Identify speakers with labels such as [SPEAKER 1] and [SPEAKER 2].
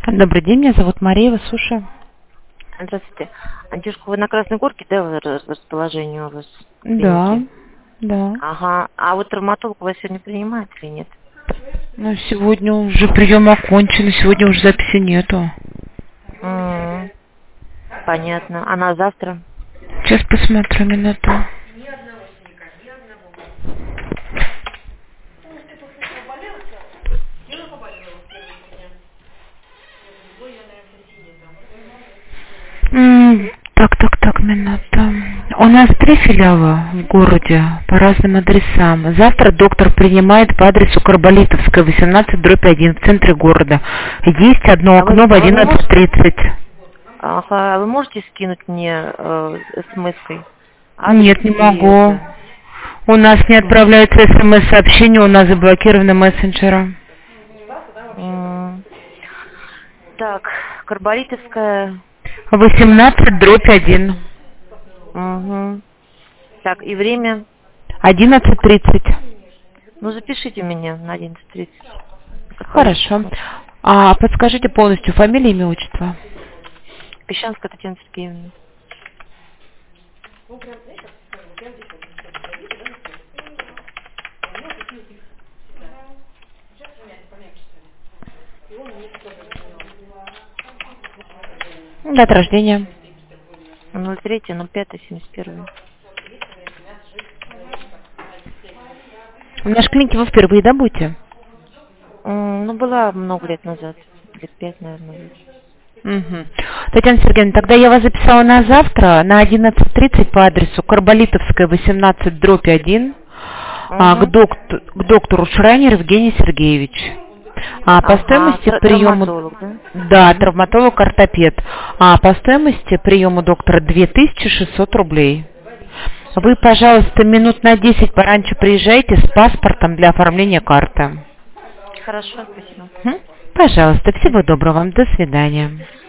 [SPEAKER 1] Добрый день, меня зовут Мария, вас слушаю.
[SPEAKER 2] Здравствуйте. Девушка, вы на Красной Горке, да, расположение у вас?
[SPEAKER 1] Да,
[SPEAKER 2] клиники?
[SPEAKER 1] да.
[SPEAKER 2] Ага. А вот травматолог вас сегодня принимает или нет?
[SPEAKER 1] Ну, сегодня уже прием окончен, сегодня уже записи нету.
[SPEAKER 2] Понятно. А на завтра?
[SPEAKER 1] Сейчас посмотрю минуту. Так, минута. У нас 3 филиала в городе по разным адресам. Завтра доктор принимает по адресу Карболитовская, 18/1 в центре города. Есть одно окно в 11:30.
[SPEAKER 2] Ага. Вы можете скинуть мне смс-кой?
[SPEAKER 1] Нет, не могу. У нас не отправляется смс-сообщение, у нас заблокированы мессенджеры.
[SPEAKER 2] Так, Карболитовская...
[SPEAKER 1] 18/1.
[SPEAKER 2] Угу. Так, и время?
[SPEAKER 1] 11:30.
[SPEAKER 2] Ну, запишите меня на 11:30.
[SPEAKER 1] Хорошо. А подскажите полностью фамилию, имя, отчество?
[SPEAKER 2] Песчанская Татьяна Сергеевна.
[SPEAKER 1] Дата рождения.
[SPEAKER 2] 03.05.71.
[SPEAKER 1] В нашей клинике вы впервые, да, будете?
[SPEAKER 2] Ну, была много лет назад. Лет 5, наверное.
[SPEAKER 1] Угу. Татьяна Сергеевна, тогда я вас записала на завтра на 11:30 по адресу Карболитовская, 18/1 к доктору Шрайнер Евгений Сергеевич. По стоимости приема...
[SPEAKER 2] Травматолог, да?
[SPEAKER 1] Да, травматолог-ортопед. По стоимости приема доктора 2600 рублей. Вы, пожалуйста, минут на 10 пораньше приезжайте с паспортом для оформления карты.
[SPEAKER 2] Хорошо, спасибо.
[SPEAKER 1] Пожалуйста, всего доброго вам. До свидания.